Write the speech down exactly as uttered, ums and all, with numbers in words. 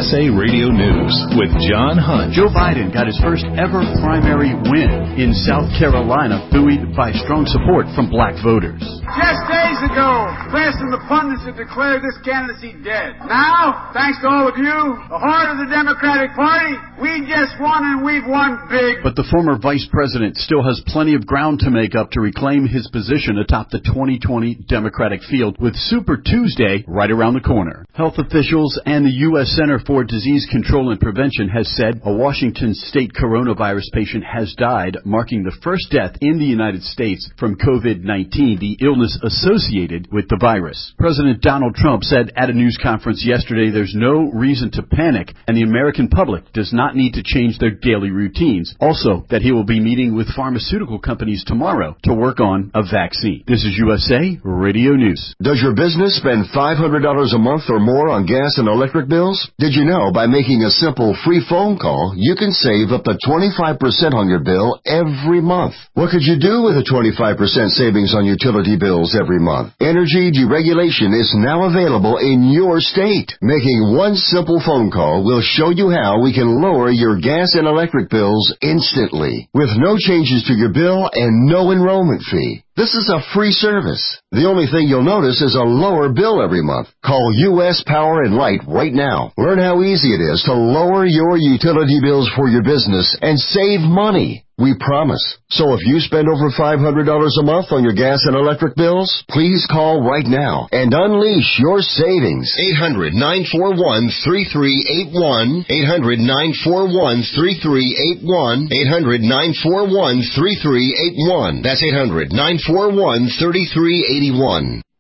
S A Radio News with John Hunt. Joe Biden got his first ever primary win in South Carolina, buoyed by strong support from black voters. Just days ago, press and the pundits had declared this candidacy dead. Now, thanks to all of you, the heart of the Democratic Party, we just won and we've won big. But the former vice president still has plenty of ground to make up to reclaim his position atop the twenty twenty Democratic field, with Super Tuesday right around the corner. Health officials and the U S Center for Disease Control and Prevention has said a Washington state coronavirus patient has died, marking the first death in the United States from COVID nineteen, the illness associated with the virus. President Donald Trump said at a news conference yesterday there's no reason to panic and the American public does not need to change their daily routines. Also, that he will be meeting with pharmaceutical companies tomorrow to work on a vaccine. This is U S A Radio News. Does your business spend five hundred dollars a month or more on gas and electric bills? Did you know by making a simple free phone call, you can save up to twenty-five percent on your bill every month? What could you do with a twenty-five percent savings on utility bills every month? Energy deregulation is now available in your state. Making one simple phone call will show you how we can lower your gas and electric bills instantly, with no changes to your bill and no enrollment fee. This is a free service. The only thing you'll notice is a lower bill every month. Call U S Power and Light right now. Learn how easy it is to lower your utility bills for your business and save money. We promise. So if you spend over five hundred dollars a month on your gas and electric bills, please call right now and unleash your savings. eight hundred, nine four one, three three eight one. eight hundred, nine four one, three three eight one. eight hundred, nine four one, three three eight one. That's eight hundred, nine four one, three three eight one.